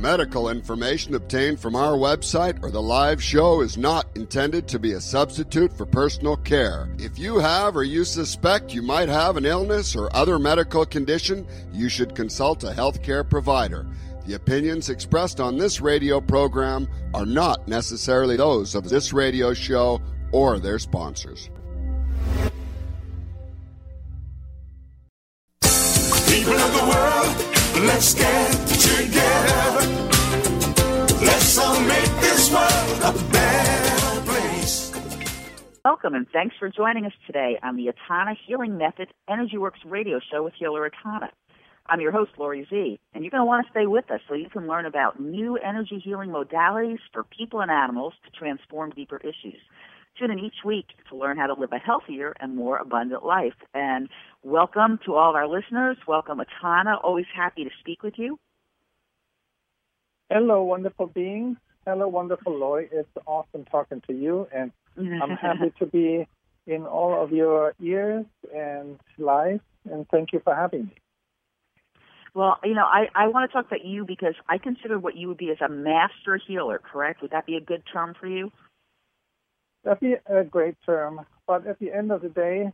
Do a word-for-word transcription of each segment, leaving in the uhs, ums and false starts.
medical information obtained from our website or the live show is not intended to be a substitute for personal care. If you have or you suspect you might have an illness or other medical condition, you should consult a healthcare provider. The opinions expressed on this radio program are not necessarily those of this radio show or their sponsors. People of the world, let's get together. Let's all make this world a better place. Welcome and thanks for joining us today on the Etana Healing Method Energy Works radio show with Healer Etana. I'm your host, Lori Z, and you're going to want to stay with us so you can learn about new energy healing modalities for people and animals to transform deeper issues. Tune in each week to learn how to live a healthier and more abundant life. And welcome to all of our listeners. Welcome, Etana. Always happy to speak with you. Hello, wonderful beings. Hello, wonderful Lori. It's awesome talking to you, and I'm happy to be in all of your ears and life, and thank you for having me. Well, you know, I, I want to talk about you because I consider what you would be as a master healer, correct? Would that be a good term for you? That'd be a great term, but at the end of the day,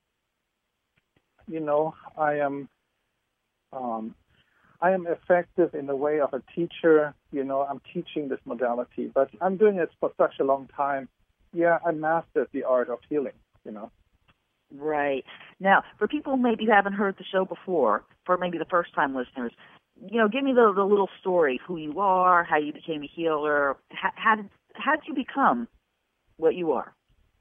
you know, I am, um, I am effective in the way of a teacher. You know, I'm teaching this modality, but I'm doing it for such a long time. Yeah, I mastered the art of healing. You know. Right. Now, for people who maybe haven't heard the show before, for maybe the first-time listeners, you know, give me the, the little story: who you are, how you became a healer, how, how did how did you become what you are?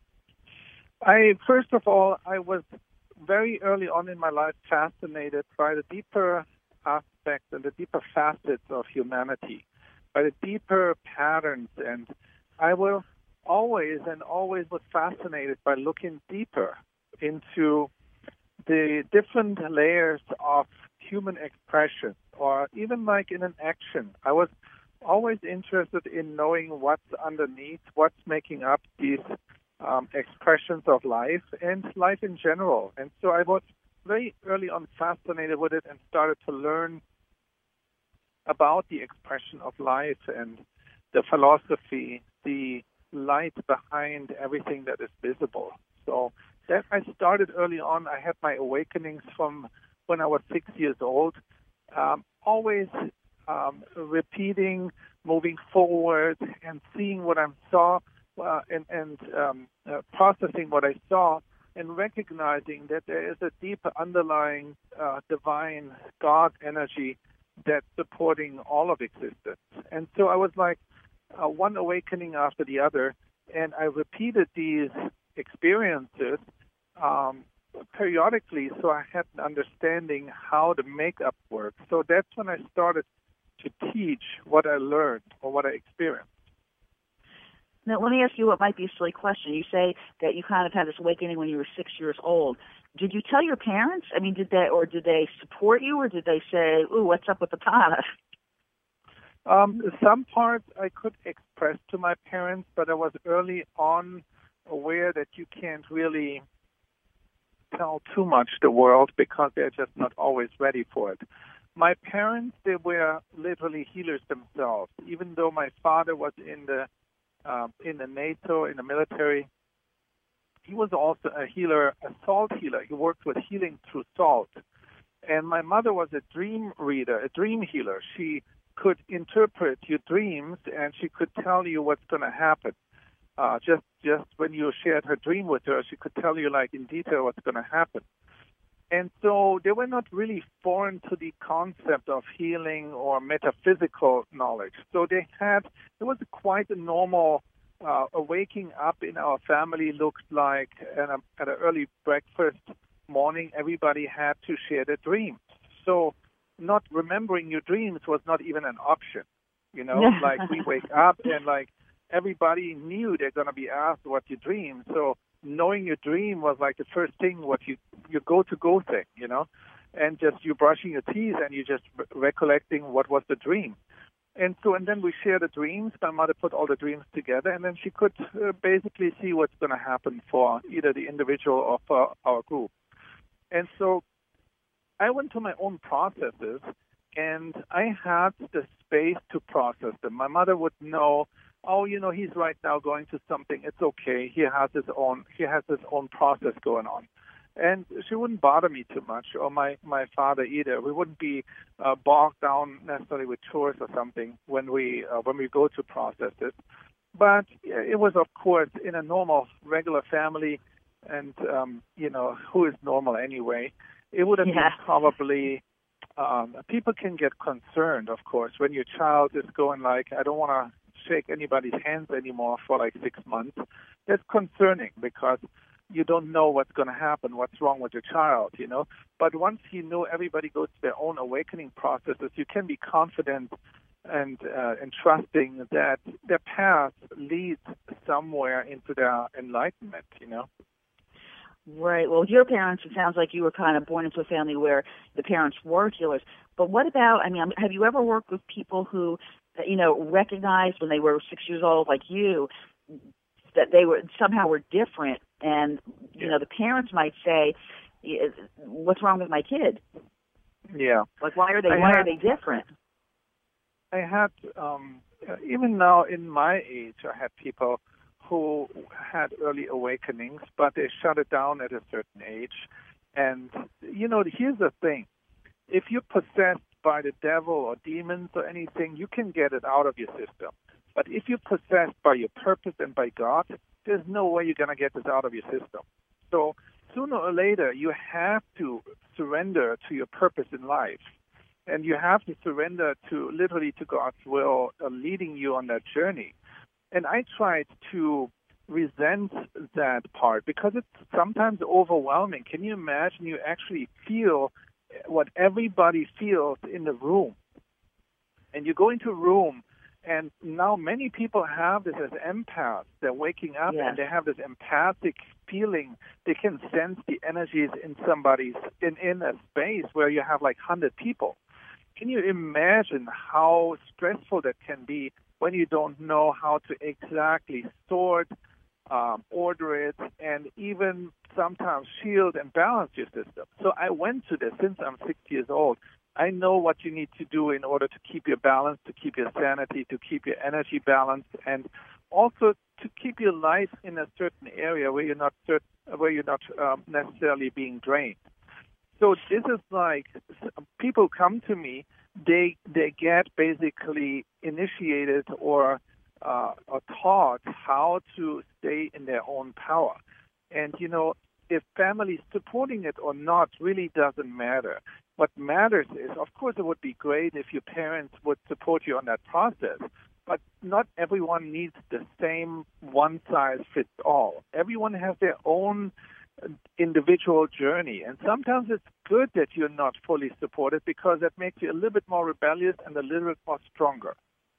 I, first of all, I was very early on in my life fascinated by the deeper aspects and the deeper facets of humanity, by the deeper patterns. And I was always and always was fascinated by looking deeper into the different layers of human expression, or even like in an action. I was always interested in knowing what's underneath, what's making up these um, expressions of life and life in general. And so I was very early on fascinated with it and started to learn about the expression of life and the philosophy, the light behind everything that is visible. So that I started early on. I had my awakenings from when I was six years old, um, always Um, repeating, moving forward, and seeing what I saw, uh, and, and um, uh, processing what I saw, and recognizing that there is a deep underlying uh, divine God energy that's supporting all of existence. And so I was like uh, one awakening after the other, and I repeated these experiences um, periodically, so I had an understanding how the makeup works. So that's when I started to teach what I learned or what I experienced. Now, let me ask you what might be a silly question. You say that you kind of had this awakening when you were six years old. Did you tell your parents? I mean, did they, or did they support you, or did they say, "Ooh, what's up with the Etana?" Um, some parts I could express to my parents, but I was early on aware that you can't really tell too much the world because they're just not always ready for it. My parents, they were literally healers themselves. Even though my father was in the uh, in the NATO, in the military, he was also a healer, a salt healer. He worked with healing through salt. And my mother was a dream reader, a dream healer. She could interpret your dreams, and she could tell you what's going to happen. Uh, just just when you shared her dream with her, she could tell you, like, in detail what's going to happen. And so they were not really foreign to the concept of healing or metaphysical knowledge. So they had, it was quite a normal uh, waking up in our family. Looked like at, a, at an early breakfast morning, everybody had to share their dreams. So not remembering your dreams was not even an option. You know, like we wake up and like everybody knew they're going to be asked what you dream. So knowing your dream was like the first thing, what you, your go-to-go thing, you know, and just you brushing your teeth and you just re- recollecting what was the dream. And so, and then we shared the dreams. My mother put all the dreams together, and then she could uh, basically see what's going to happen for either the individual or for our group. And so I went through my own processes and I had the space to process them. My mother would know, oh, you know, he's right now going through something. It's okay. He has his own. He has his own process going on, and she wouldn't bother me too much, or my my father either. We wouldn't be uh, bogged down necessarily with chores or something when we uh, when we go to process it. But it was, of course, in a normal, regular family, and um, you know, who is normal anyway? It would have Yeah. been probably. Um, people can get concerned, of course, when your child is going like, I don't want to shake anybody's hands anymore for like six months. That's concerning because you don't know what's going to happen, what's wrong with your child, you know. But once you know everybody goes through their own awakening processes, you can be confident and uh, and trusting that their path leads somewhere into their enlightenment, you know. Right. Well, with your parents, it sounds like you were kind of born into a family where the parents were healers. But what about, I mean, have you ever worked with people who, you know, recognized when they were six years old, like you, that they were somehow were different? And, you Yeah. know, the parents might say, what's wrong with my kid? Yeah. Like, why are they, I why had- are they different? I had, um, even now in my age, I had people who had early awakenings, but they shut it down at a certain age. And, you know, here's the thing. If you're possessed by the devil or demons or anything, you can get it out of your system. But if you're possessed by your purpose and by God, there's no way you're going to get this out of your system. So sooner or later, you have to surrender to your purpose in life. And you have to surrender to literally to God's will, uh, leading you on that journey. And I tried to resent that part because it's sometimes overwhelming. Can you imagine you actually feel what everybody feels in the room? And you go into a room, and now many people have this as empaths. They're waking up, Yes. and they have this empathic feeling. They can sense the energies in somebody's, in, in a space where you have like one hundred people. Can you imagine how stressful that can be when you don't know how to exactly sort, um, order it, and even sometimes shield and balance your system? So I went to this since I'm six years old. I know what you need to do in order to keep your balance, to keep your sanity, to keep your energy balanced, and also to keep your life in a certain area where you're not certain, where you're not um, necessarily being drained. So this is like people come to me, they they get basically initiated or uh, or taught how to stay in their own power. And you know, if family is supporting it or not really doesn't matter. What matters is, of course, it would be great if your parents would support you on that process. But not everyone needs the same one-size-fits-all. Everyone has their own individual journey, and sometimes it's good that you're not fully supported because that makes you a little bit more rebellious and a little bit more stronger.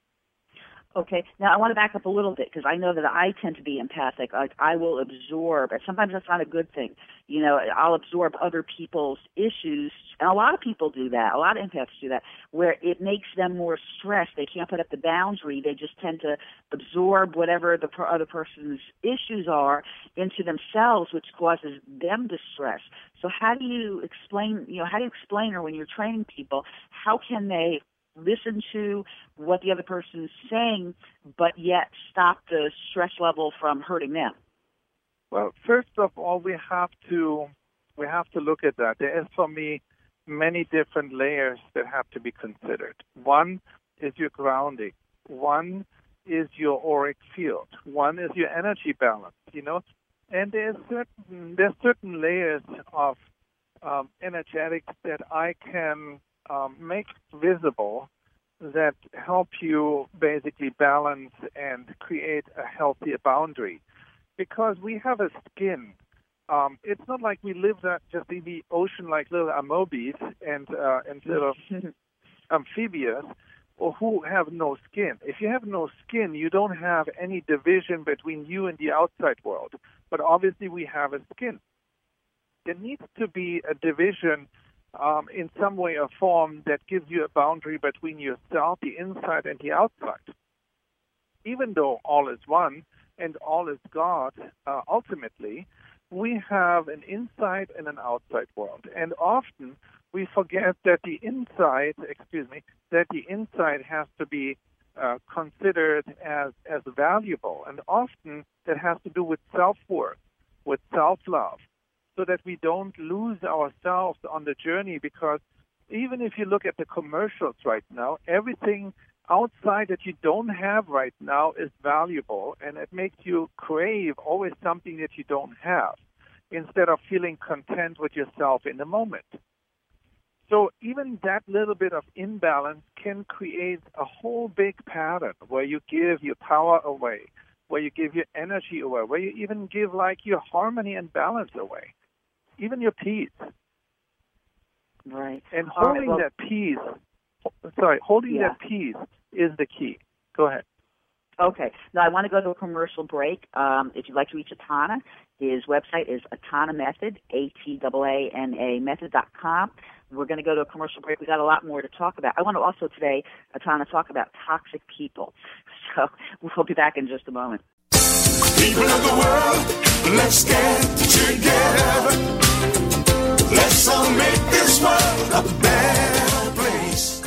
Okay. Now, I want to back up a little bit because I know that I tend to be empathic. Like, I will absorb, and sometimes that's not a good thing. You know, I'll absorb other people's issues, and a lot of people do that. A lot of empaths do that, where it makes them more stressed. They can't put up the boundary. They just tend to absorb whatever the per- other person's issues are into themselves, which causes them distress. So how do you explain, you know, how do you explain, or when you're training people, how can they listen to what the other person is saying, but yet stop the stress level from hurting them? Well, first of all, we have to we have to look at that. There is, for me, many different layers that have to be considered. One is your grounding. One is your auric field. One is your energy balance. You know, and there's certain there's certain layers of um, energetics that I can um, make visible that help you basically balance and create a healthier boundary. Because we have a skin. Um, it's not like we live that just in the ocean like little amobes and uh, and little amphibians, or who have no skin. If you have no skin, you don't have any division between you and the outside world. But obviously we have a skin. There needs to be a division um, in some way or form that gives you a boundary between yourself, the inside, and the outside. Even though all is one, and all is God, uh, ultimately, we have an inside and an outside world. And often we forget that the inside, excuse me, that the inside has to be uh, considered as, as valuable. And often that has to do with self-worth, with self-love, so that we don't lose ourselves on the journey. Because even if you look at the commercials right now, everything outside that you don't have right now is valuable, and it makes you crave always something that you don't have, instead of feeling content with yourself in the moment. So even that little bit of imbalance can create a whole big pattern where you give your power away, where you give your energy away, where you even give like your harmony and balance away, even your peace. Right. And holding right, well, that peace, sorry, holding yeah. that peace is the key. Go ahead. Okay. Now, I want to go to a commercial break. Um, if you'd like to reach Atana, his website is Atana Method, A T A A N A method dot com. We're going to go to a commercial break. We've got a lot more to talk about. I want to also today, Atana, talk about toxic people. So we'll be back in just a moment. People of the world, let's get together. Let's all make this world a better place.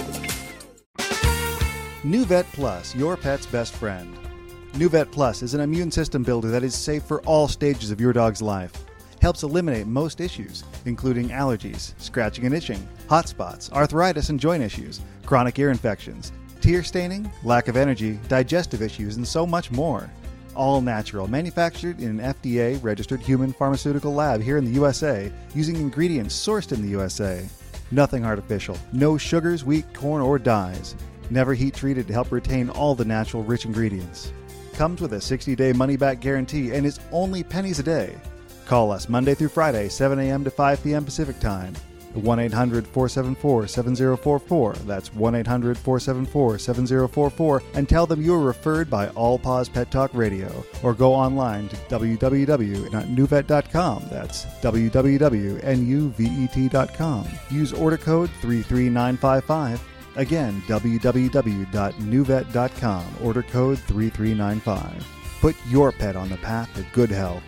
NuVet Plus, your pet's best friend. NuVet Plus is an immune system builder that is safe for all stages of your dog's life. Helps eliminate most issues, including allergies, scratching and itching, hot spots, arthritis and joint issues, chronic ear infections, tear staining, lack of energy, digestive issues, and so much more. All natural, manufactured in an F D A-registered human pharmaceutical lab here in the U S A, using ingredients sourced in the U S A. Nothing artificial, no sugars, wheat, corn, or dyes. Never heat treated to help retain all the natural rich ingredients. Comes with a sixty-day money-back guarantee and is only pennies a day. Call us Monday through Friday, seven a.m. to five p.m. Pacific Time. one eight hundred, four seven four, seven zero four four. That's one eight hundred, four seven four, seven zero four four. And tell them you were referred by All Paws Pet Talk Radio. Or go online to w w w dot nuvet dot com. That's w w w dot nuvet dot com. Use order code three three nine five five. Again, w w w dot nuvet dot com. Order code three three nine five. Put your pet on the path to good health.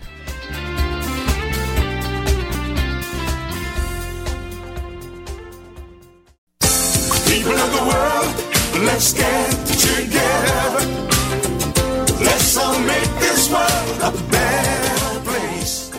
People of the world, let's get together. Let's all make this world a better place.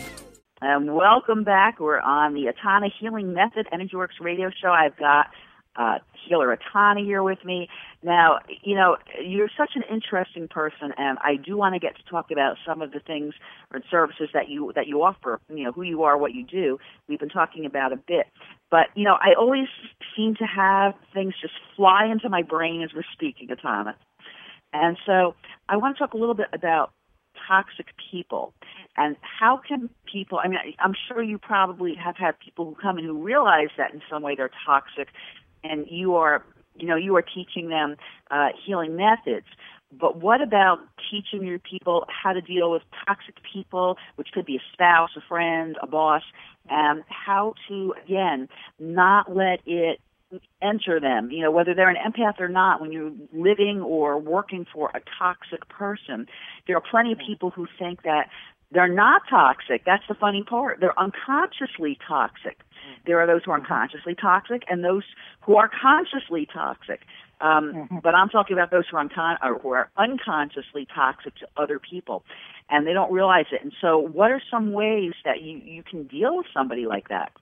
And welcome back. We're on the Atana Healing Method Energy Works radio show. I've got uh, healer Atana here with me. Now, you know, you're such an interesting person, and I do want to get to talk about some of the things or services that you that you offer, you know, who you are, what you do. We've been talking about a bit. But, you know, I always seem to have things just fly into my brain as we're speaking, Atana. And so I want to talk a little bit about toxic people and how can people, I mean, I'm sure you probably have had people who come in who realize that in some way they're toxic, and you are, you know, you are teaching them uh, healing methods. But what about teaching your people how to deal with toxic people, which could be a spouse, a friend, a boss, and how to, again, not let it enter them, you know, whether they're an empath or not, when you're living or working for a toxic person. There are plenty of people who think that they're not toxic. That's the funny part. They're unconsciously toxic. There are those who are unconsciously toxic and those who are consciously toxic. Um, mm-hmm. But I'm talking about those who are, uncon- or who are unconsciously toxic to other people, and they don't realize it. And so what are some ways that you, you can deal with somebody like that?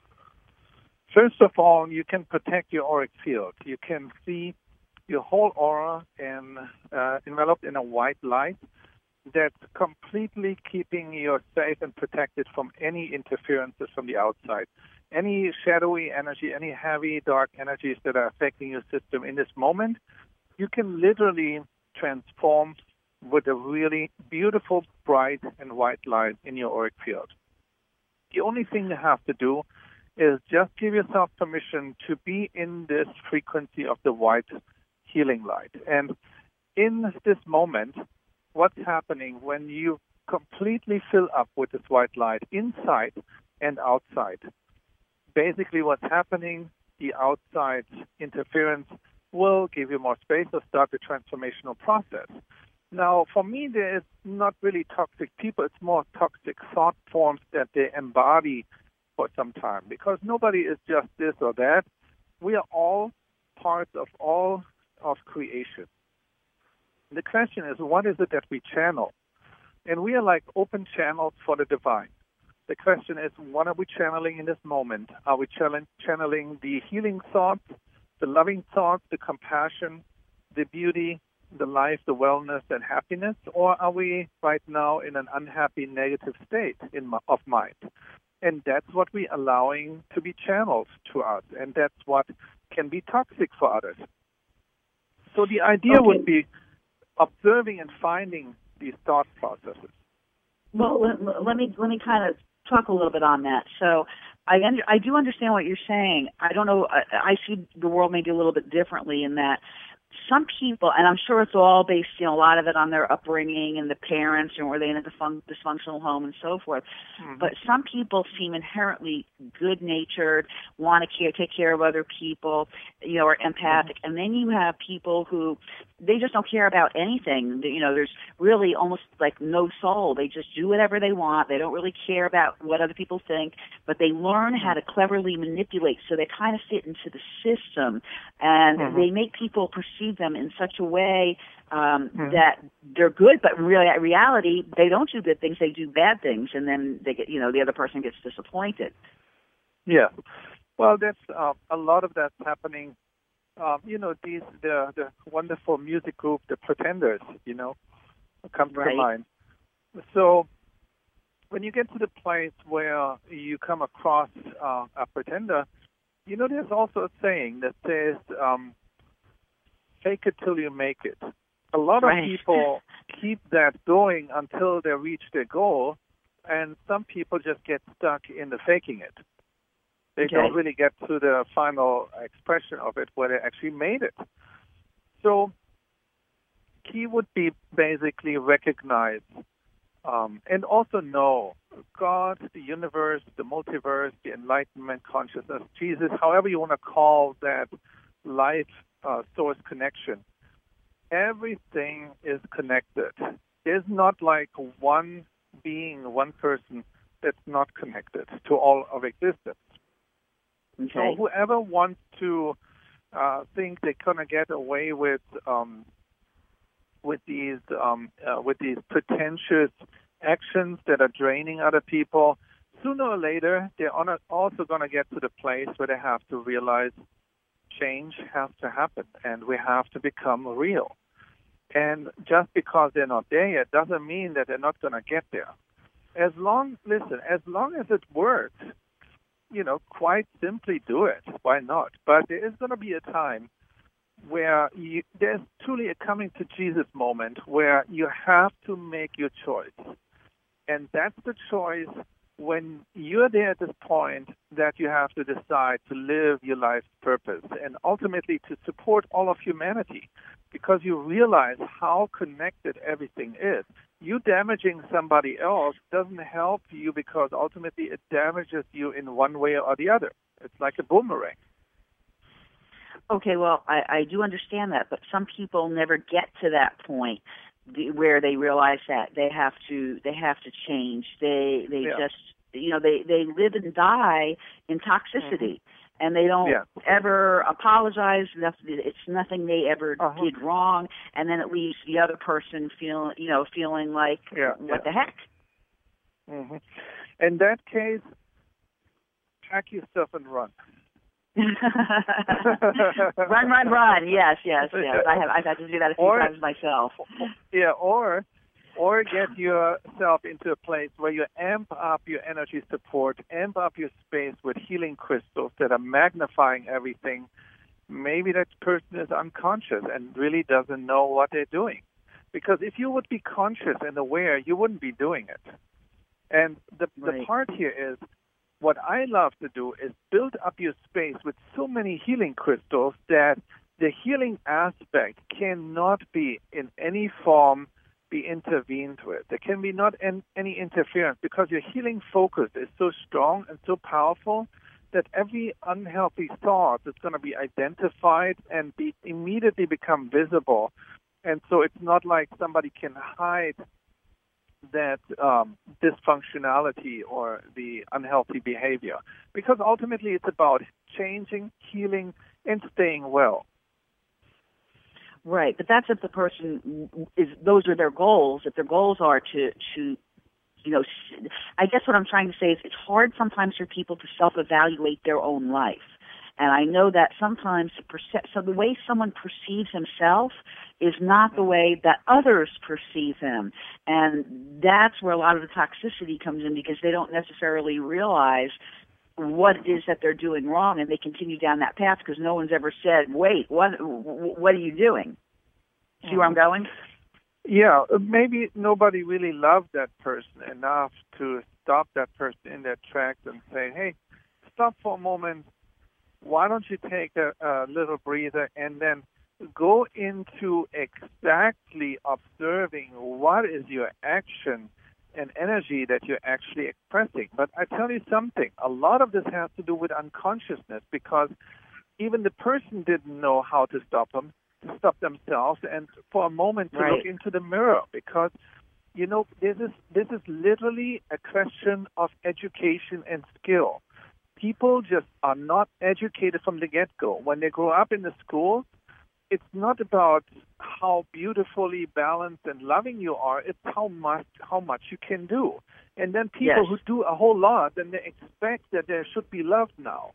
First of all, you can protect your auric field. You can see your whole aura and uh, enveloped in a white light that's completely keeping you safe and protected from any interferences from the outside. Any shadowy energy, any heavy, dark energies that are affecting your system in this moment, you can literally transform with a really beautiful, bright, and white light in your auric field. The only thing you have to do is just give yourself permission to be in this frequency of the white healing light. And in this moment, what's happening when you completely fill up with this white light inside and outside? Basically what's happening, the outside interference will give you more space or start the transformational process. Now, for me, there is not really toxic people. It's more toxic thought forms that they embody for some time, because nobody is just this or that. We are all parts of all of creation. The question is, what is it that we channel? And we are like open channels for the divine. The question is, what are we channeling in this moment? Are we channeling the healing thoughts, the loving thoughts, the compassion, the beauty, the life, the wellness, and happiness? Or are we right now in an unhappy, negative state in, of mind? And that's what we're allowing to be channeled to us. And that's what can be toxic for others. So the idea okay. would be observing and finding these thought processes. Well, let, let me let me kind of talk a little bit on that. So I under, I do understand what you're saying. I don't know. I, I see the world maybe a little bit differently in that some people, and I'm sure it's all based, you know, a lot of it on their upbringing and the parents, and were they in a dysfunctional home and so forth. Mm-hmm. But some people seem inherently good-natured, want to care, take care of other people, you know, are empathic. Mm-hmm. And then you have people who, they just don't care about anything. You know, there's really almost like no soul. They just do whatever they want. They don't really care about what other people think, but they learn how to cleverly manipulate, so they kind of fit into the system, and mm-hmm. they make people perceive them in such a way um, mm-hmm. that they're good, but in real, reality, they don't do good things, they do bad things, and then they get, you know, the other person gets disappointed. Yeah. Well, that's uh, a lot of that's happening. Um, you know, these the the wonderful music group, the Pretenders, you know, comes right. to mind. So when you get to the place where you come across uh, a pretender, you know, there's also a saying that says, um, fake it till you make it. A lot right. of people keep that going until they reach their goal, and some people just get stuck in the faking it. They okay. don't really get to the final expression of it where they actually made it. So key would be basically recognize um, and also know God, the universe, the multiverse, the enlightenment, consciousness, Jesus, however you want to call that life uh, source connection. Everything is connected. There's not like one being, one person that's not connected to all of existence. Okay. So whoever wants to uh, think they're gonna get away with um, with these um, uh, with these pretentious actions that are draining other people, sooner or later they're on a, also gonna get to the place where they have to realize change has to happen, and we have to become real. And just because they're not there yet doesn't mean that they're not gonna get there. As long, listen, as long as it works, you know, quite simply do it. Why not? But there is going to be a time where you, there's truly a coming to Jesus moment where you have to make your choice. And that's the choice when you're there at this point that you have to decide to live your life's purpose and ultimately to support all of humanity, because you realize how connected everything is. You damaging somebody else doesn't help you because ultimately it damages you in one way or the other. It's like a boomerang. Okay, well, I, I do understand that, but some people never get to that point where they realize that they have to they have to change. They they yeah. just you know they, they live and die in toxicity. Mm-hmm. And they don't yeah. ever apologize. It's nothing they ever uh-huh. did wrong. And then it leaves the other person feeling, you know, feeling like, yeah, what yeah. the heck? Mm-hmm. In that case, pack yourself and run. run, run, run. Yes, yes, yes. I have. I've had to do that a few or, times myself. Yeah, or or get yourself into a place where you amp up your energy support, amp up your space with healing crystals that are magnifying everything. Maybe that person is unconscious and really doesn't know what they're doing. Because if you would be conscious and aware, you wouldn't be doing it. And the, right. the part here is, what I love to do is build up your space with so many healing crystals that the healing aspect cannot be in any form be intervened with. There can be not an, any interference because your healing focus is so strong and so powerful that every unhealthy thought is going to be identified and be immediately become visible. And so it's not like somebody can hide that um, dysfunctionality or the unhealthy behavior, because ultimately it's about changing, healing, and staying well. Right, but that's if the person is, those are their goals. If their goals are to, to, you know, I guess what I'm trying to say is it's hard sometimes for people to self-evaluate their own life. And I know that sometimes the, perce- so the way someone perceives himself is not the way that others perceive him. And that's where a lot of the toxicity comes in, because they don't necessarily realize what it is that they're doing wrong, and they continue down that path because no one's ever said, wait, what what are you doing? See where I'm going? Yeah, maybe nobody really loved that person enough to stop that person in their tracks and say, hey, stop for a moment. Why don't you take a, a little breather and then go into exactly observing what is your action and energy that you're actually expressing. But I tell you something, a lot of this has to do with unconsciousness, because even the person didn't know how to stop them, to stop themselves, and for a moment to right. look into the mirror, because, you know, this is this is literally a question of education and skill. People just are not educated from the get-go. When they grow up in the school, it's not about how beautifully balanced and loving you are. It's how much how much you can do. And then people yes. who do a whole lot, then they expect that there should be love now.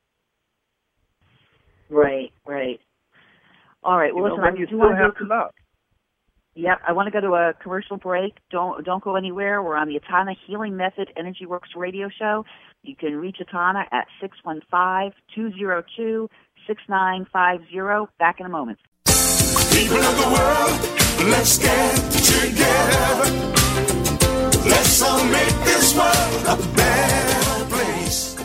Right, right. All right. Well, you listen, know, I when you do still want have to to love. Yep, I want to go to a commercial break. Don't don't go anywhere. We're on the Atana Healing Method Energy Works radio show. You can reach Atana at six one five, two zero two, six nine five zero. Back in a moment. People of the world, let's get together. Let's all make this world a better place.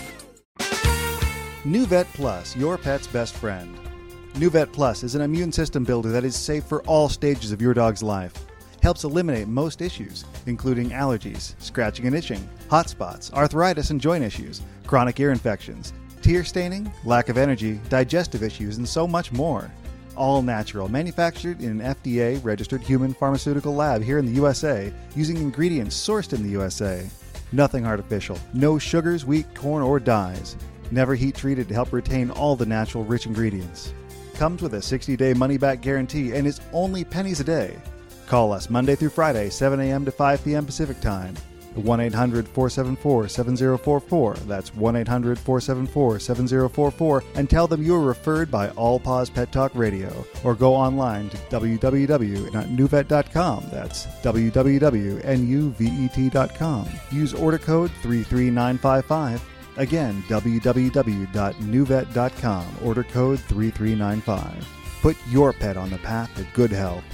NuVet Plus, your pet's best friend. NuVet Plus is an immune system builder that is safe for all stages of your dog's life. Helps eliminate most issues, including allergies, scratching and itching, hot spots, arthritis and joint issues, chronic ear infections, tear staining, lack of energy, digestive issues, and so much more. All natural, manufactured in an F D A-registered human pharmaceutical lab here in the U S A, using ingredients sourced in the U S A. Nothing artificial, no sugars, wheat, corn, or dyes. Never heat treated to help retain all the natural rich ingredients. Comes with a sixty-day money-back guarantee and is only pennies a day. Call us Monday through Friday, seven a.m. to five p.m. Pacific Time. one eight hundred, four seven four, seven zero four four. That's one eight hundred, four seven four, seven zero four four. And tell them you were referred by All Paws Pet Talk Radio. Or go online to w w w dot nuvet dot com. That's w w w dot nuvet dot com. Use order code three three nine five five. Again, w w w dot nuvet dot com. Order code three three nine five. Put your pet on the path to good health.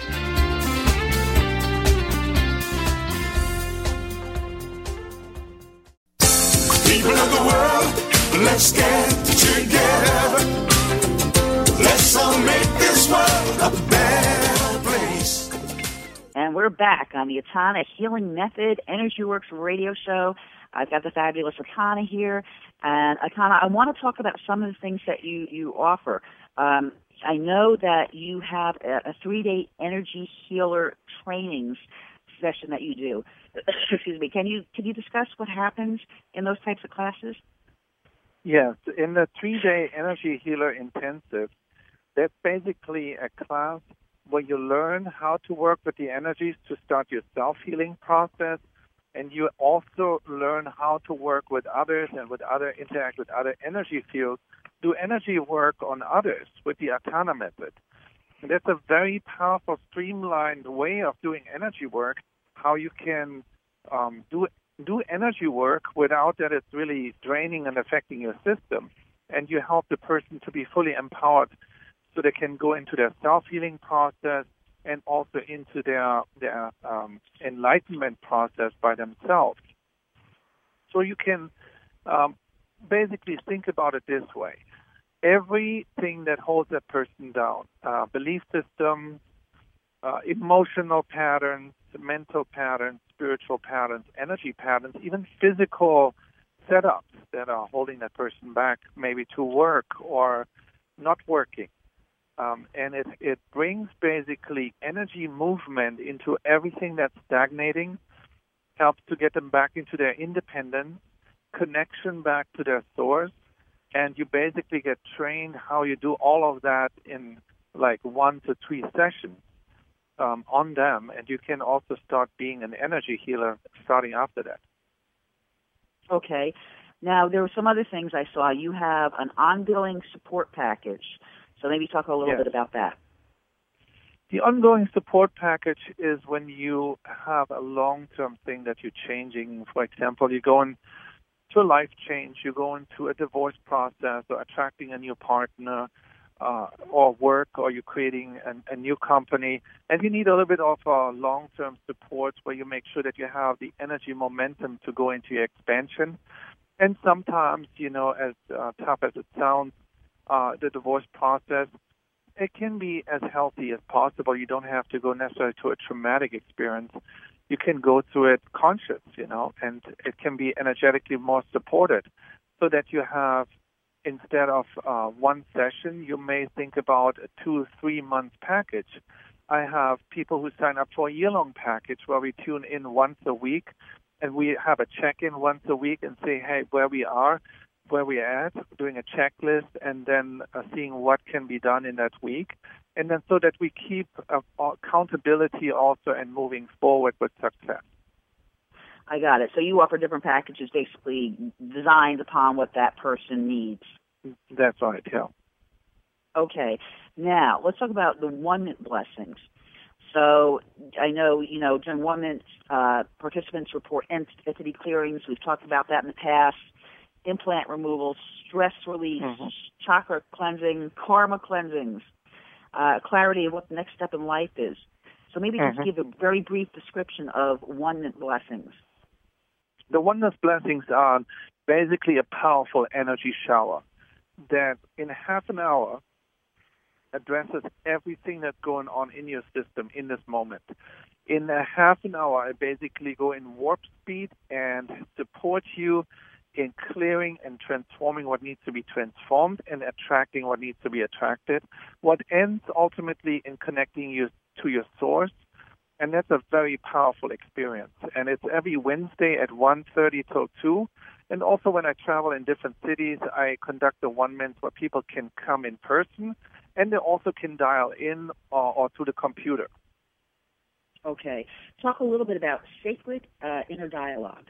People of the world, let's get together. Let's all make this world a better place. And we're back on the Atana Healing Method Energy Works radio show. I've got the fabulous Atana here. And Atana, I want to talk about some of the things that you, you offer. Um, I know that you have a, a three-day energy healer trainings session that you do. Excuse me. Can you can you discuss what happens in those types of classes? Yes. In the three-day Energy Healer Intensive, that's basically a class where you learn how to work with the energies to start your self-healing process. And you also learn how to work with others and with other interact with other energy fields, do energy work on others with the Atana method. And that's a very powerful, streamlined way of doing energy work, how you can um, do do energy work without that it's really draining and affecting your system. And you help the person to be fully empowered so they can go into their self-healing process and also into their their um, enlightenment process by themselves. So you can um, basically think about it this way. Everything that holds that person down, uh, belief systems, uh, emotional patterns, mental patterns, spiritual patterns, energy patterns, even physical setups that are holding that person back, maybe to work or not working, um, and it, it brings basically energy movement into everything that's stagnating, helps to get them back into their independence, connection back to their source, and you basically get trained how you do all of that in like one to three sessions um, on them, and you can also start being an energy healer starting after that. Okay. Now, there were some other things I saw. You have an ongoing support package, so maybe talk a little Yes. bit about that. The ongoing support package is when you have a long-term thing that you're changing. For example, you're going to a life change, you're going to a divorce process or attracting a new partner uh, or work, or you're creating an, a new company, and you need a little bit of uh, long-term support where you make sure that you have the energy momentum to go into your expansion. And sometimes, you know, as uh, tough as it sounds, uh, the divorce process, it can be as healthy as possible. You don't have to go necessarily to a traumatic experience. You can go through it conscious, you know, and it can be energetically more supported so that you have, instead of uh, one session, you may think about a two, three-month package. I have people who sign up for a year-long package where we tune in once a week, and we have a check-in once a week and say, hey, where we are, where we're at, doing a checklist, and then uh, seeing what can be done in that week. And then so that we keep uh, accountability also and moving forward with success. I got it. So you offer different packages basically designed upon what that person needs. That's right, yeah. Okay. Now, let's talk about the one-minute blessings. So I know, you know, during one-minute, uh, participants report entity clearings. We've talked about that in the past. Implant removal, stress release, mm-hmm. chakra cleansing, karma cleansings, uh, clarity of what the next step in life is. So maybe mm-hmm. just give a very brief description of one-minute blessings. The oneness blessings are basically a powerful energy shower that in half an hour addresses everything that's going on in your system in this moment. In a half an hour, I basically go in warp speed and support you in clearing and transforming what needs to be transformed and attracting what needs to be attracted, what ends ultimately in connecting you to your source. And that's a very powerful experience. And it's every Wednesday at one thirty till two. And also when I travel in different cities, I conduct the one-minute where people can come in person, and they also can dial in or, or to the computer. Okay. Talk a little bit about sacred uh, inner dialogue.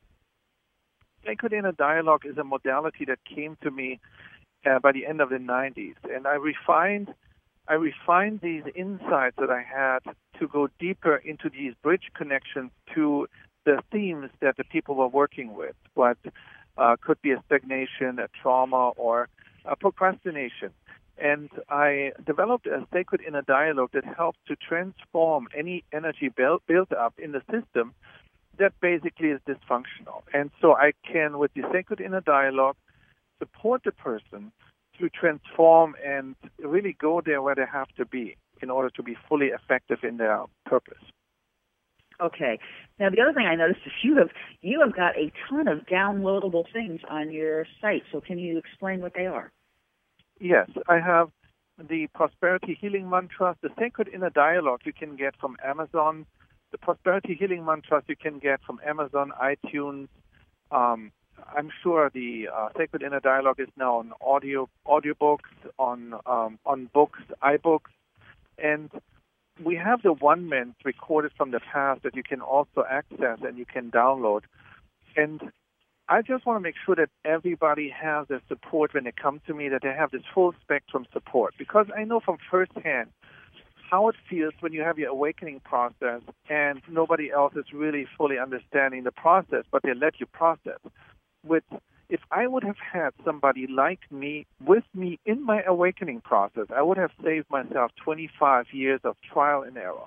Sacred inner dialogue is a modality that came to me uh, by the end of the nineties, and I refined I refined these insights that I had to go deeper into these bridge connections to the themes that the people were working with, what uh, could be a stagnation, a trauma, or a procrastination. And I developed a sacred inner dialogue that helps to transform any energy built, built up in the system that basically is dysfunctional. And so I can, with the sacred inner dialogue, support the person to transform and really go there where they have to be in order to be fully effective in their purpose. Okay. Now, the other thing I noticed is you have you have got a ton of downloadable things on your site. So can you explain what they are? Yes, I have the Prosperity Healing Mantras, the Sacred Inner Dialogue you can get from Amazon. The Prosperity Healing Mantras you can get from Amazon, iTunes. Um, I'm sure the uh, Sacred Inner Dialogue is now on audio audiobooks, on um, on books, iBooks, and we have the one-minute recorded from the past that you can also access and you can download. And I just want to make sure that everybody has their support when they come to me, that they have this full spectrum support, because I know from firsthand how it feels when you have your awakening process and nobody else is really fully understanding the process, but they let you process. With if I would have had somebody like me with me in my awakening process, I would have saved myself twenty-five years of trial and error.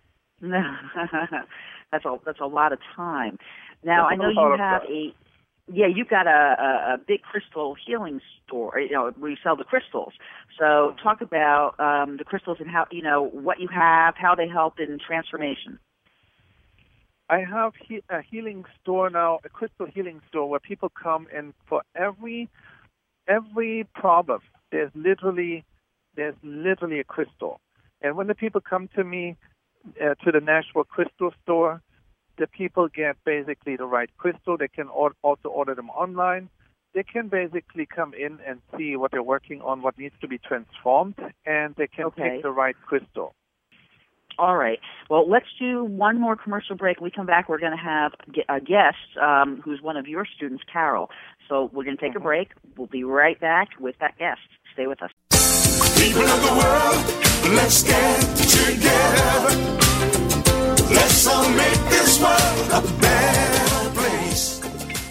that's a that's a lot of time. Now That's I know you have a yeah you've got a, a, a big crystal healing store, you know, where you sell the crystals. So talk about um, the crystals and how you know what you have, how they help in transformation. I have he- a healing store now, a crystal healing store where people come and for every every problem, there's literally there's literally a crystal. And when the people come to me uh, to the Nashville Crystal Store, the people get basically the right crystal. They can al- also order them online. They can basically come in and see what they're working on, what needs to be transformed, and they can Okay. pick the right crystal. All right. Well, let's do one more commercial break. When we come back, we're going to have a guest um, who's one of your students, Carol. So we're going to take a break. We'll be right back with that guest. Stay with us. People of the world, let's get together. Let's all make this world a better place.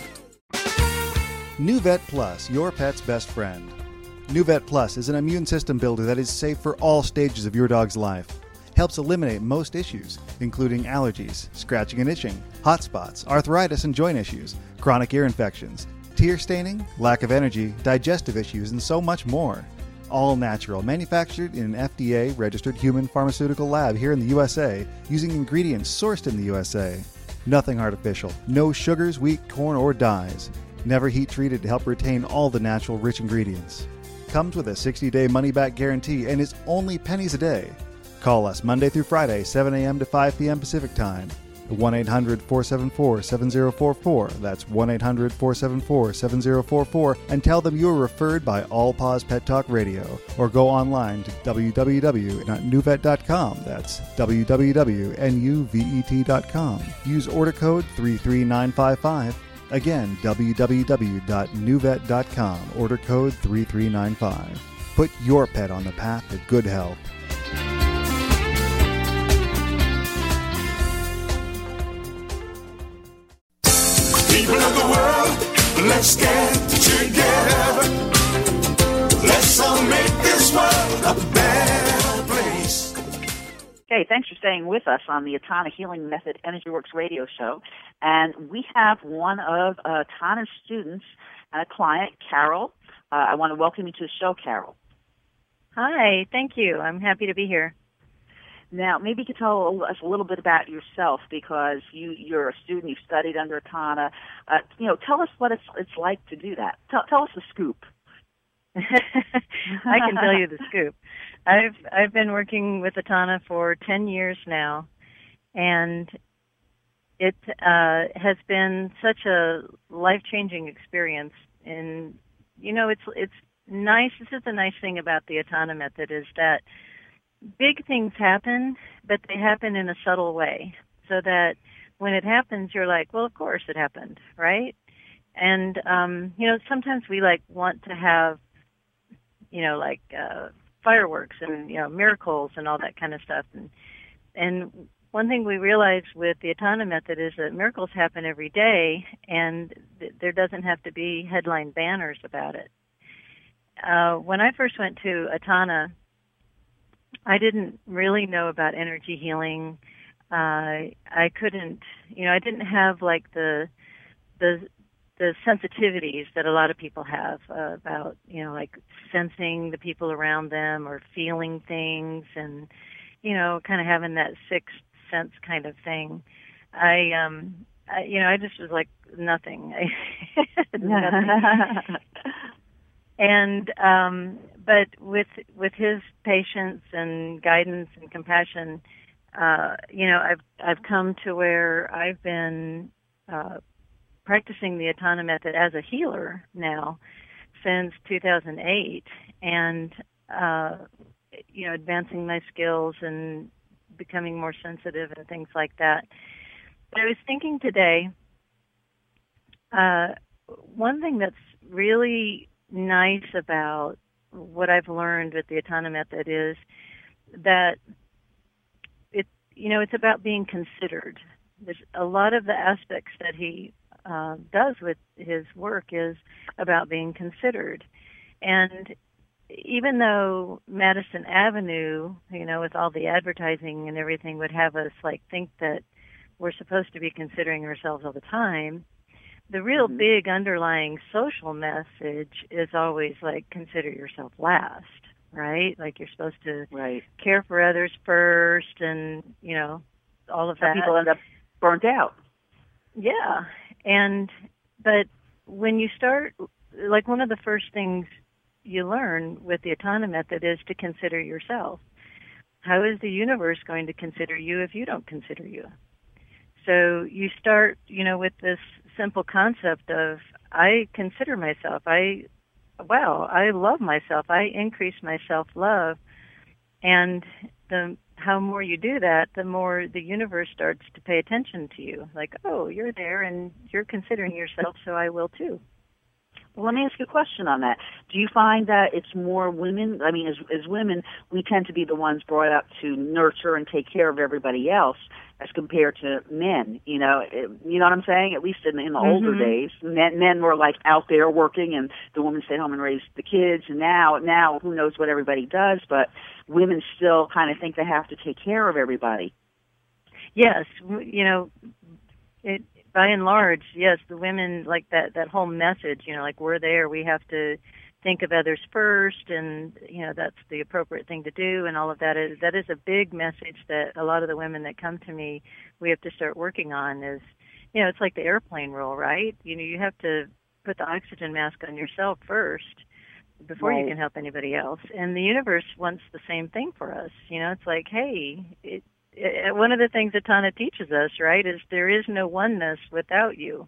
NuVet Plus, your pet's best friend. NuVet Plus is an immune system builder that is safe for all stages of your dog's life. Helps eliminate most issues, including allergies, scratching and itching, hot spots, arthritis and joint issues, chronic ear infections, tear staining, lack of energy, digestive issues, and so much more. All natural, manufactured in an F D A-registered human pharmaceutical lab here in the U S A, using ingredients sourced in the U S A. Nothing artificial, no sugars, wheat, corn, or dyes. Never heat treated to help retain all the natural rich ingredients. Comes with a sixty-day money-back guarantee and is only pennies a day. Call us Monday through Friday, seven a.m. to five p.m. Pacific Time. one eight hundred, four seven four, seven zero four four. That's one eight hundred, four seven four, seven zero four four. And tell them you were referred by All Paws Pet Talk Radio. Or go online to w w w dot nuvet dot com. That's w w w dot nuvet dot com. Use order code three three nine five five. Again, w w w dot nuvet dot com. Order code three three nine five. Put your pet on the path to good health. People of the world, let's get together. Let's all make this world a better place. Okay, thanks for staying with us on the Atana Healing Method Energy Works radio show. And we have one of uh, Atana's students and a client, Carol. Uh, I want to welcome you to the show, Carol. Hi, thank you. I'm happy to be here. Now, maybe you could tell us a little bit about yourself, because you, you're a student, you've studied under Atana. Uh, you know, tell us what it's, it's like to do that. Tell, tell us the scoop. I can tell you the scoop. I've I've been working with Atana for ten years now, and it uh, has been such a life-changing experience. And you know, it's it's nice. This is the nice thing about the Atana method, is that big things happen, but they happen in a subtle way, so that when it happens, you're like, well, of course it happened, right? And um, you know, sometimes we like want to have, you know, like uh, fireworks and, you know, miracles and all that kind of stuff. And and one thing we realized with the Atana method is that miracles happen every day, and th- there doesn't have to be headline banners about it. Uh, when I first went to Atana, I didn't really know about energy healing. Uh, I couldn't, you know, I didn't have like the the the sensitivities that a lot of people have uh, about, you know, like sensing the people around them or feeling things, and, you know, kind of having that sixth sense kind of thing. I, um, I, you know, I just was like nothing. nothing. And um, but with with his patience and guidance and compassion, uh, you know, I've I've come to where I've been uh, practicing the Atana method as a healer now since two thousand eight, and uh, you know, advancing my skills and becoming more sensitive and things like that. But I was thinking today, uh, one thing that's really nice about what I've learned with the Atana method is that it, you know, it's about being considered. There's a lot of the aspects that he uh, does with his work is about being considered. And even though Madison Avenue, you know, with all the advertising and everything, would have us like think that we're supposed to be considering ourselves all the time, the real mm-hmm. big underlying social message is always like, consider yourself last, right? Like you're supposed to right. care for others first, and, you know, all of Some that. people end up burnt out. Yeah. And, but when you start, like one of the first things you learn with the Atana method is to consider yourself. How is the universe going to consider you if you don't consider you? So you start, you know, with this simple concept of, I consider myself. I, wow, I love myself. I increase my self-love. And the how more you do that, the more the universe starts to pay attention to you. Like, oh, you're there and you're considering yourself, so I will too. Well, let me ask you a question on that. Do you find that it's more women? I mean, as as women, we tend to be the ones brought up to nurture and take care of everybody else, as compared to men. You know, it, you know what I'm saying? At least in, in the Mm-hmm. older days, men, men were like out there working, and the women stayed home and raised the kids. And now, now who knows what everybody does? But women still kind of think they have to take care of everybody. Yes, you know, it. By and large, yes, the women, like that, that whole message, you know, like we're there, we have to think of others first, and, you know, that's the appropriate thing to do, and all of that is, that is a big message that a lot of the women that come to me, we have to start working on is, you know, it's like the airplane rule, right? You know, you have to put the oxygen mask on yourself first before Right. you can help anybody else. And the universe wants the same thing for us. You know, it's like, hey, it, it, one of the things that Tana teaches us, right, is there is no oneness without you.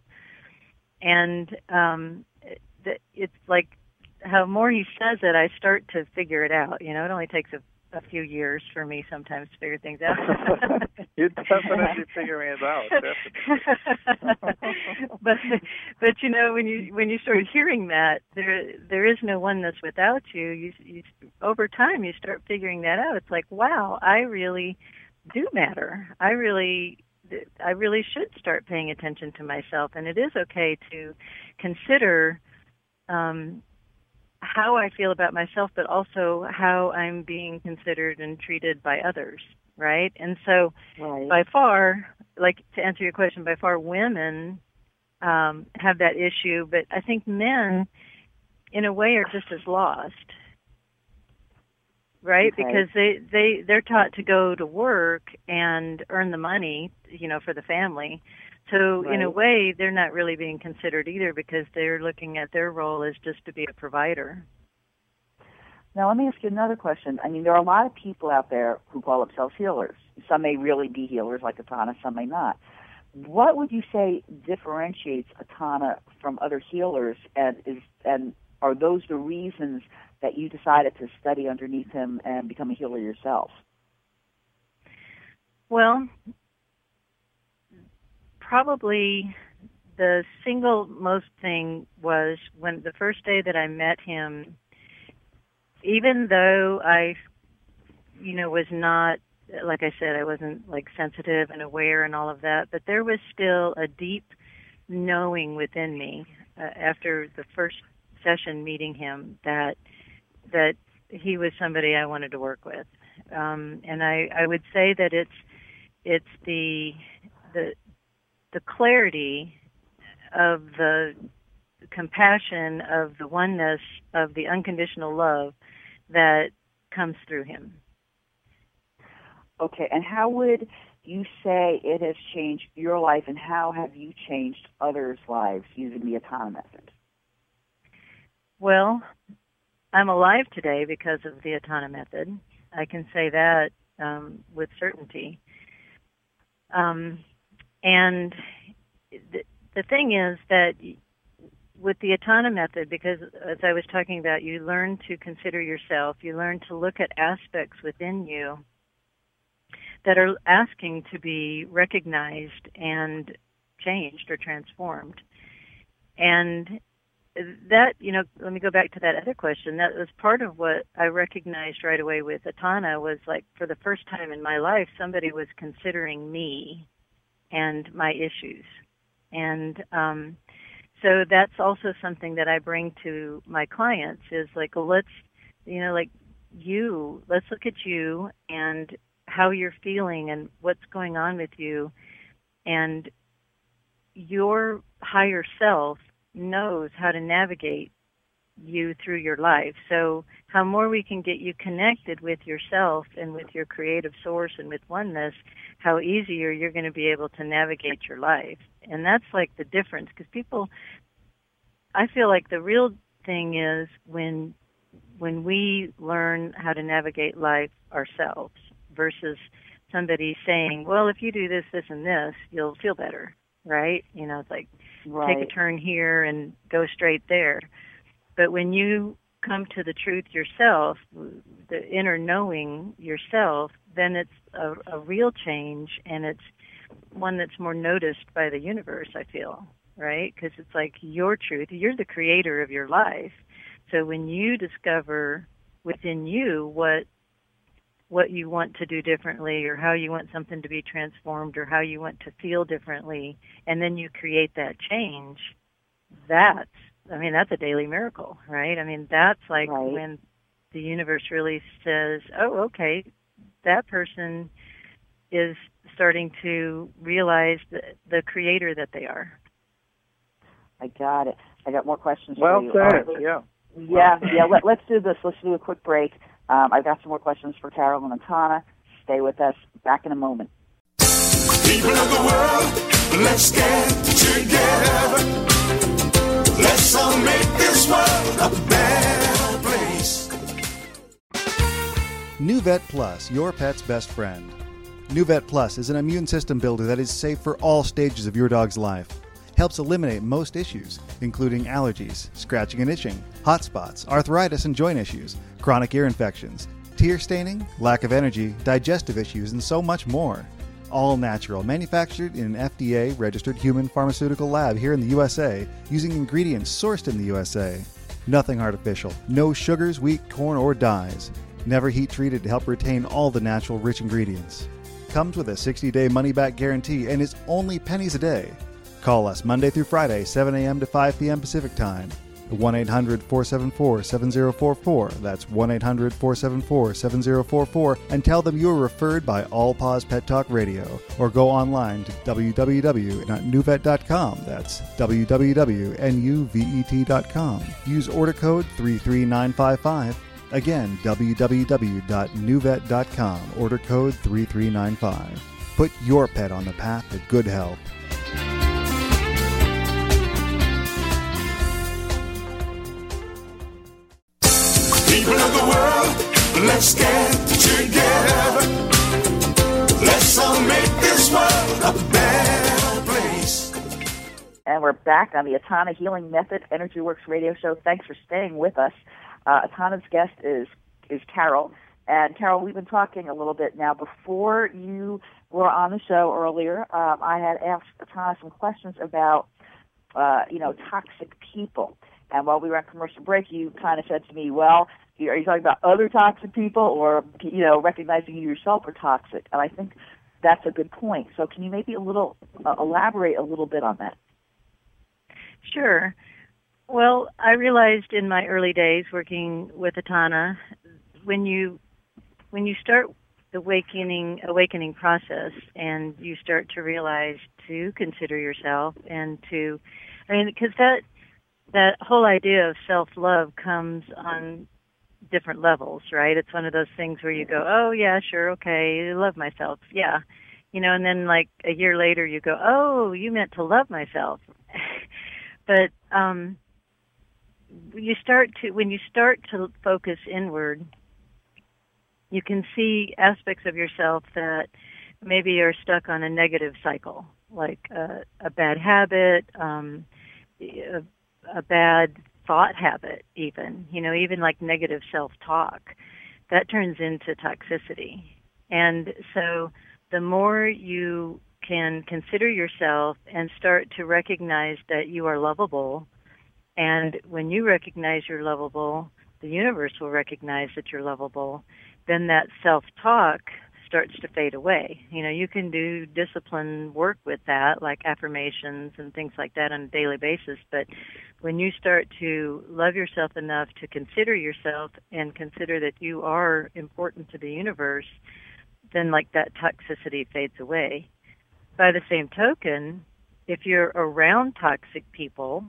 And um, it, it's like how more he says it, I start to figure it out. You know, it only takes a, a few years for me sometimes to figure things out. You're definitely figuring it out. Definitely. but but you know, when you when you start hearing that there there is no oneness without you, you, you over time you start figuring that out. It's like, wow, I really do matter. I really I really should start paying attention to myself, and it is okay to consider um, how I feel about myself, but also how I'm being considered and treated by others, right? And so Right. by far, like to answer your question, by far women um, have that issue, but I think men, in a way, are just as lost, right? Okay. Because they, they, they're taught to go to work and earn the money, you know, for the family. So in a Right. way, they're not really being considered either because they're looking at their role as just to be a provider. Now, let me ask you another question. I mean, there are a lot of people out there who call themselves healers. Some may really be healers like Atana, some may not. What would you say differentiates Atana from other healers, and is and are those the reasons that you decided to study underneath him and become a healer yourself? Well, probably the single most thing was when the first day that I met him, even though I, you know, was not, like I said, I wasn't like sensitive and aware and all of that, but there was still a deep knowing within me uh, after the first session meeting him that that he was somebody I wanted to work with. Um, and I, I would say that it's it's the the the clarity of the compassion, of the oneness, of the unconditional love that comes through him. Okay, and how would you say it has changed your life, and how have you changed others' lives using the Atana method? Well, I'm alive today because of the Atana method. I can say that um, with certainty. Um, and the, the thing is that with the Atana method, because as I was talking about, you learn to consider yourself, you learn to look at aspects within you that are asking to be recognized and changed or transformed. And that, you know, let me go back to that other question. That was part of what I recognized right away with Atana was like for the first time in my life, somebody was considering me and my issues. And um, so that's also something that I bring to my clients is like, well, let's, you know, like you, let's look at you and how you're feeling and what's going on with you. And your higher self knows how to navigate you through your life. So how more we can get you connected with yourself and with your creative source and with oneness, how easier you're going to be able to navigate your life. And that's like the difference because people, I feel like the real thing is when when we learn how to navigate life ourselves versus somebody saying, well, if you do this, this, and this, you'll feel better, right? You know, it's like Right. take a turn here and go straight there. But when you come to the truth yourself, the inner knowing yourself, then it's a, a real change, and it's one that's more noticed by the universe, I feel, right? Because it's like your truth. You're the creator of your life. So when you discover within you what what you want to do differently, or how you want something to be transformed, or how you want to feel differently, and then you create that change, that's, I mean, that's a daily miracle, right? I mean, that's like Right. when the universe really says, oh, okay, that person is starting to realize the, the creator that they are. I got it. I got more questions Well for you. said. All right. Yeah. Yeah, yeah. Let, let's do this. Let's do a quick break. Um, I've got some more questions for Carol and Tana. Stay with us. Back in a moment. People of the world, let's get together. Let's all make this world a better place. NuVet Plus, your pet's best friend. NuVet Plus is an immune system builder that is safe for all stages of your dog's life. Helps eliminate most issues, including allergies, scratching and itching, hot spots, arthritis and joint issues, chronic ear infections, tear staining, lack of energy, digestive issues, and so much more. All natural, manufactured in an F D A-registered human pharmaceutical lab here in the U S A, using ingredients sourced in the U S A. Nothing artificial, no sugars, wheat, corn, or dyes. Never heat treated to help retain all the natural rich ingredients. Comes with a sixty-day money-back guarantee and is only pennies a day. Call us Monday through Friday, seven a.m. to five p.m. Pacific Time. one eight hundred, four seven four, seven zero four four. That's one eight hundred, four seven four, seven zero four four. And tell them you were referred by All Paws Pet Talk Radio. Or go online to w w w dot nuvet dot com. That's w w w dot nuvet dot com. Use order code three three nine five five. Again, w w w dot nuvet dot com. Order code three three nine five. Put your pet on the path to good health. People of the world, let's get together. Let's all make this world a better place. And we're back on the Atana Healing Method Energy Works radio show. Thanks for staying with us. Uh, Atana's guest is is Carol. And Carol, we've been talking a little bit now. Before you were on the show earlier, um, I had asked Atana some questions about, uh, you know, toxic people. And while we were on commercial break, you kind of said to me, well, are you talking about other toxic people, or, you know, recognizing you yourself are toxic? And I think that's a good point. So can you maybe a little uh, elaborate a little bit on that? Sure. Well, I realized in my early days working with Atana, when you when you start the awakening awakening process and you start to realize to consider yourself and to, I mean, because that that whole idea of self-love comes on different levels, right? It's one of those things where you go, oh, yeah, sure, okay, I love myself, yeah. You know, and then like a year later you go, oh, you meant to love myself. But um, you start to, when you start to focus inward, you can see aspects of yourself that maybe are stuck on a negative cycle, like a, a bad habit, um, a, a bad thought habit even, you know, even like negative self-talk. That turns into toxicity. And so the more you can consider yourself and start to recognize that you are lovable, and when you recognize you're lovable, the universe will recognize that you're lovable, then that self-talk starts to fade away. You know, you can do discipline work with that, like affirmations and things like that on a daily basis, but when you start to love yourself enough to consider yourself and consider that you are important to the universe, then like that toxicity fades away. By the same token, if you're around toxic people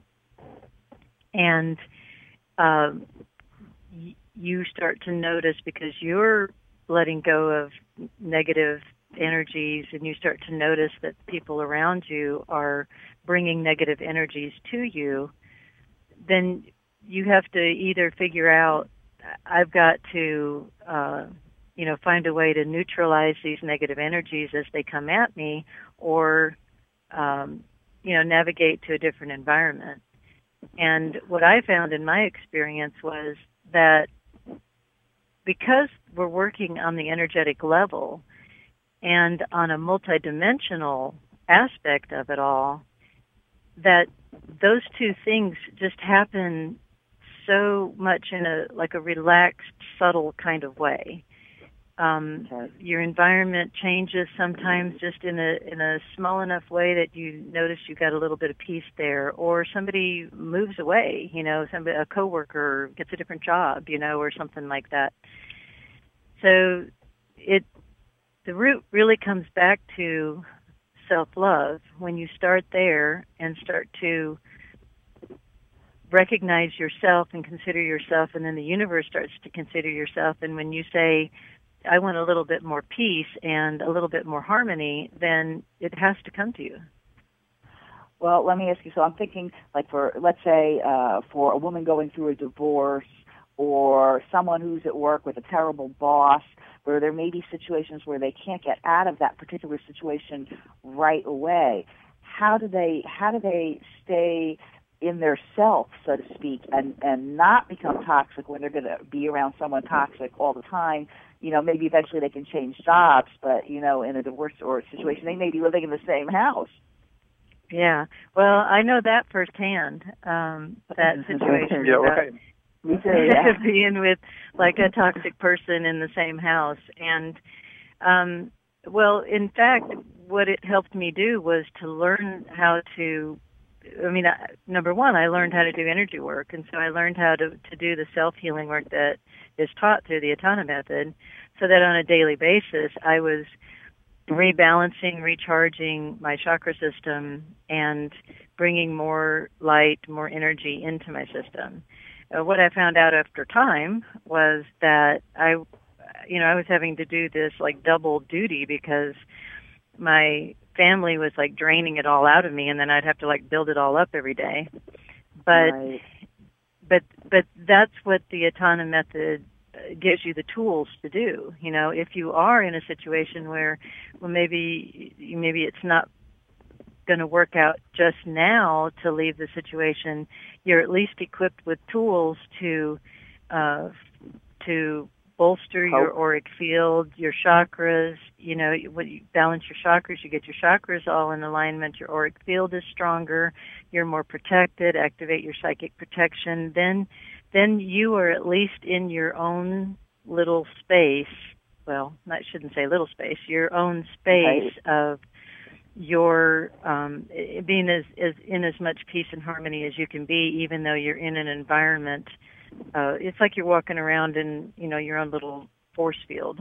and um, y- you start to notice, because you're letting go of negative energies and you start to notice that people around you are bringing negative energies to you, then you have to either figure out I've got to, uh, you know, find a way to neutralize these negative energies as they come at me, or, um, you know, navigate to a different environment. And what I found in my experience was that because we're working on the energetic level and on a multidimensional aspect of it all, that those two things just happen so much in a like a relaxed, subtle kind of way. Um, Okay. Your environment changes sometimes just in a in a small enough way that you notice you got a little bit of peace there, or somebody moves away. You know, somebody, a coworker gets a different job, you know, or something like that. So it the root really comes back to self-love. When you start there and start to recognize yourself and consider yourself, and then the universe starts to consider yourself, and when you say, I want a little bit more peace and a little bit more harmony, then it has to come to you. Well, let me ask you, so I'm thinking, like, for, let's say, uh, for a woman going through a divorce, or someone who's at work with a terrible boss, where there may be situations where they can't get out of that particular situation right away. How do they, how do they stay in their self, so to speak, and, and not become toxic when they're going to be around someone toxic all the time? You know, maybe eventually they can change jobs, but, you know, in a divorce or a situation, they may be living in the same house. Yeah. Well, I know that firsthand, um, that situation. Yeah, about right. Me too, yeah. being with, like, a toxic person in the same house. And, um, well, in fact, what it helped me do was to learn how to I mean, I, number one, I learned how to do energy work, and so I learned how to, to do the self-healing work that is taught through the Atana method, so that on a daily basis I was rebalancing, recharging my chakra system, and bringing more light, more energy into my system. Uh, what I found out after time was that I, you know, I was having to do this like double duty, because my family was like draining it all out of me, and then I'd have to like build it all up every day. But Right. but but that's what the Atana method gives you the tools to do. You know, if you are in a situation where, well, maybe maybe it's not going to work out just now to leave the situation, you're at least equipped with tools to uh, to bolster your auric field, your chakras. You know, when you balance your chakras, you get your chakras all in alignment, your auric field is stronger, you're more protected, activate your psychic protection. Then, then you are at least in your own little space. Well, I shouldn't say little space, your own space right. of your um, being as, as in as much peace and harmony as you can be, even though you're in an environment. Uh, it's like you're walking around in, you know, your own little force field.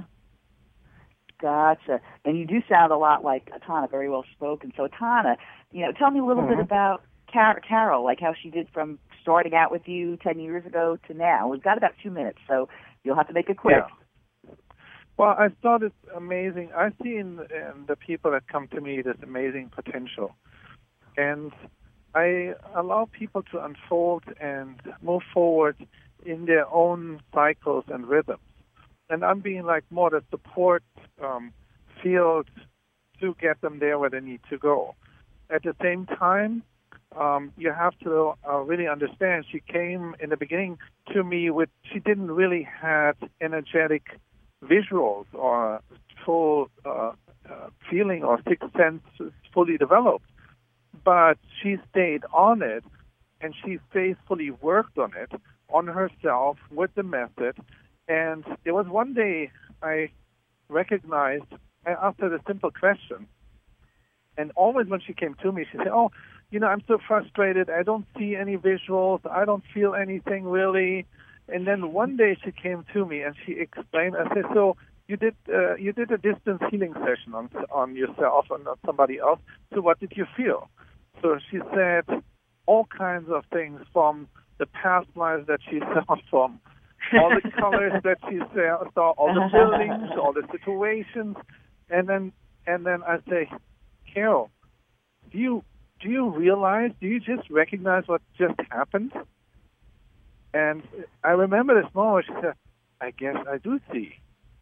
Gotcha. And you do sound a lot like Atana, very well spoken. So Atana, you know, tell me a little mm-hmm. bit about Car- Carol, like how she did from starting out with you ten years ago to now. We've got about two minutes, so you'll have to make it quick. Yeah. Well, I thought it's amazing. I see in, in the people that come to me this amazing potential. And I allow people to unfold and move forward in their own cycles and rhythms. And I'm being like more the support um, field to get them there where they need to go. At the same time, um, you have to uh, really understand, she came in the beginning to me with, she didn't really have energetic visuals or full uh, uh, feeling or sixth sense fully developed. But she stayed on it, and she faithfully worked on it, on herself, with the method. And there was one day I recognized, I asked her the simple question. And always when she came to me, she said, oh, you know, I'm so frustrated. I don't see any visuals. I don't feel anything really. And then one day she came to me and she explained, I said, so you did uh, you did a distance healing session on on yourself and on somebody else. So what did you feel? So she said all kinds of things, from the past lives that she saw, from all the colors that she saw, all the buildings, all the situations. And then and then I say, Carol, do you do you realize, do you just recognize what just happened? And I remember this moment. She said, "I guess I do see."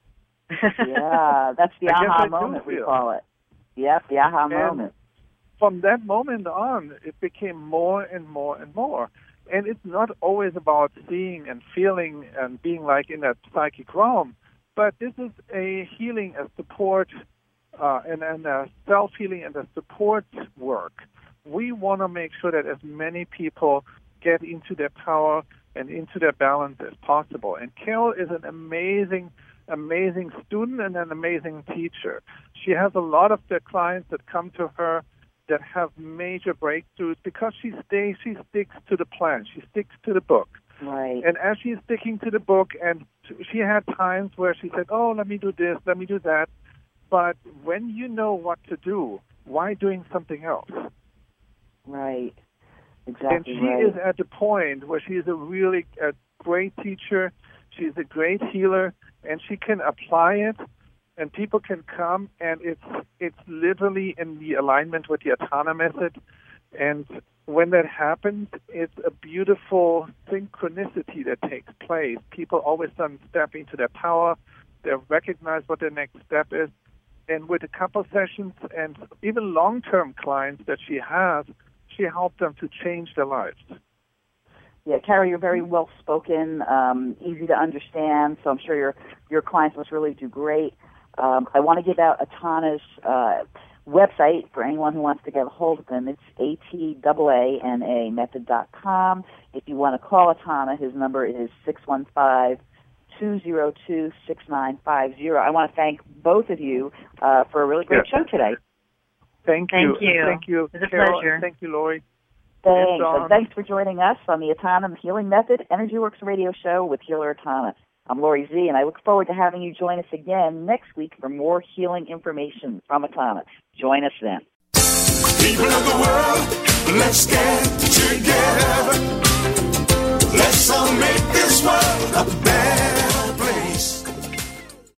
Yeah, that's the I aha guess I do moment we feel. call it. Yep, the aha And moment. from that moment on, it became more and more and more. And it's not always about seeing and feeling and being like in that psychic realm, but this is a healing, a support, uh, and, and a self-healing and a support work. We want to make sure that as many people get into their power and into their balance as possible. And Carol is an amazing, amazing student and an amazing teacher. She has a lot of the clients that come to her that have major breakthroughs because she stays, she sticks to the plan, she sticks to the book. Right. And as she's sticking to the book, and she had times where she said, "Oh, let me do this, let me do that." But when you know what to do, why doing something else? Right. Exactly. And she right. is at the point where she is a really a great teacher. She's a great healer, and she can apply it. And people can come, and it's it's literally in the alignment with the Atana method. And when that happens, it's a beautiful synchronicity that takes place. People all of a sudden step into their power. They recognize what their next step is. And with a couple sessions and even long-term clients that she has, she helped them to change their lives. Yeah, Carrie, you're very well-spoken, um, easy to understand, so I'm sure your your clients must really do great. Um, I want to give out Atana's uh, website for anyone who wants to get a hold of them. It's A T A A N A method dot com. If you want to call Atana, his number is six one five, two zero two, six nine five zero. I want to thank both of you uh, for a really great Yes. show today. Thank you. Thank you. Thank you, It was a Carol. pleasure. Thank you, Lori. Thanks. Dawn. And thanks for joining us on the Atana Healing Method Energy Works radio show with Healer Atana. I'm Lori Z, and I look forward to having you join us again next week for more healing information from Atana. Join us then. People of the world, let's get together. Let's all make this world a better